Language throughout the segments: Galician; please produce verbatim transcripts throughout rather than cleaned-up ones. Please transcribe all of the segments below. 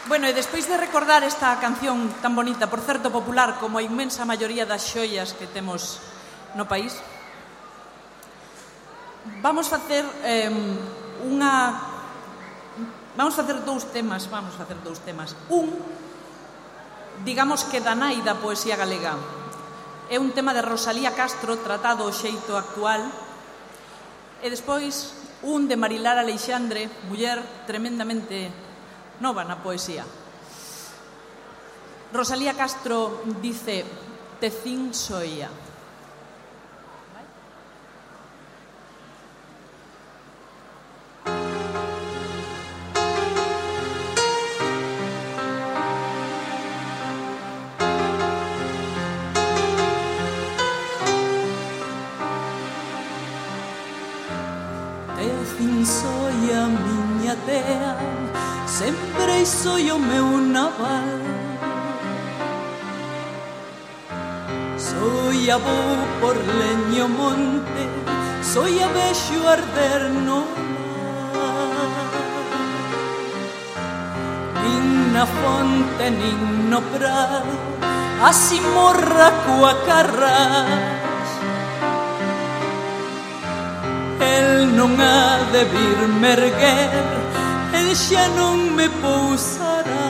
Bueno, e despois de recordar esta canción tan bonita, por certo popular, como a inmensa maioría das xoias que temos no país, vamos facer eh, unha... Vamos facer dous temas, vamos facer dous temas. Un, digamos que da nai da poesía galega. É un tema de Rosalía Castro, tratado ao xeito actual. E despois, un de Marilar Aleixandre, muller tremendamente nova na poesía. Rosalía Castro dice: Tecín soía. Tecín soía, miña tea, sempre soy o meu naval. Soy a vou por leño monte, soy a vexo arder no mar. Nin na fonte, nin no prado, así morra coa carras. El non ha de vir merguer, el xa non me pousará.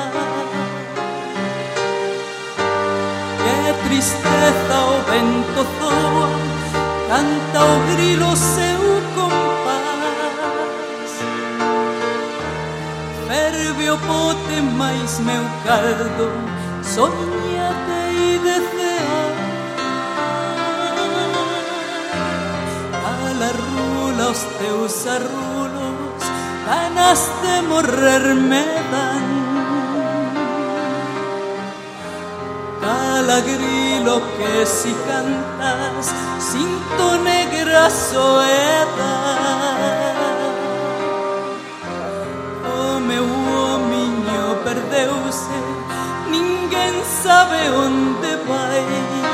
Que tristeza o vento zoa, canta o grilo seu compás. Ferve o pote máis meu caldo, soñate e desear. Ala rula os teus arrulos, ganas de morrer me dan. Cala grilo que si cantas, sinto negra soedad. O meu homiño perdeuse, ninguén sabe onde vai.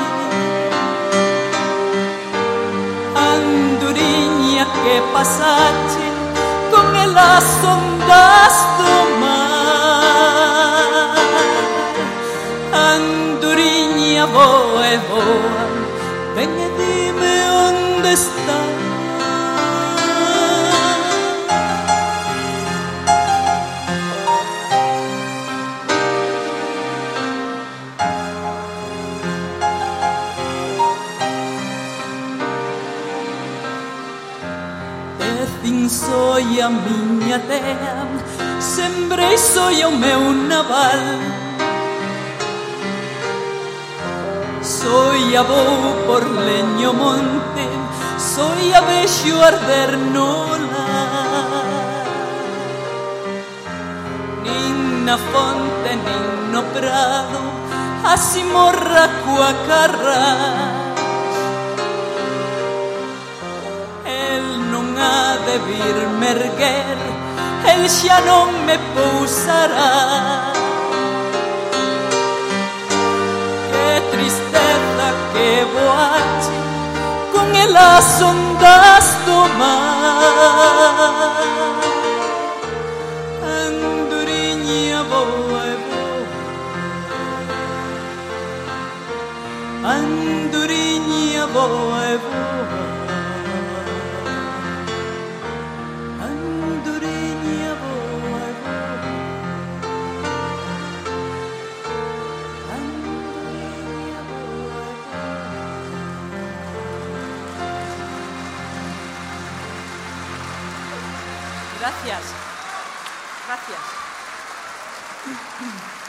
Anduriña que pasache con elas ondas do mar. Anduriña voa e voa, ven e dime onde está. Tecín soy a miña tea, sembrei soy o meu naval. Soy a vou por leño monte, soy a vexo arder no lar. Nin na fonte, nin no prado, así morra coa carras. De vir merguer, el xa non me pousará. Que tristeza que voache con elas ondas do mar. Anduriña voa e voa, anduriña voa e voa. Gracias. Gracias.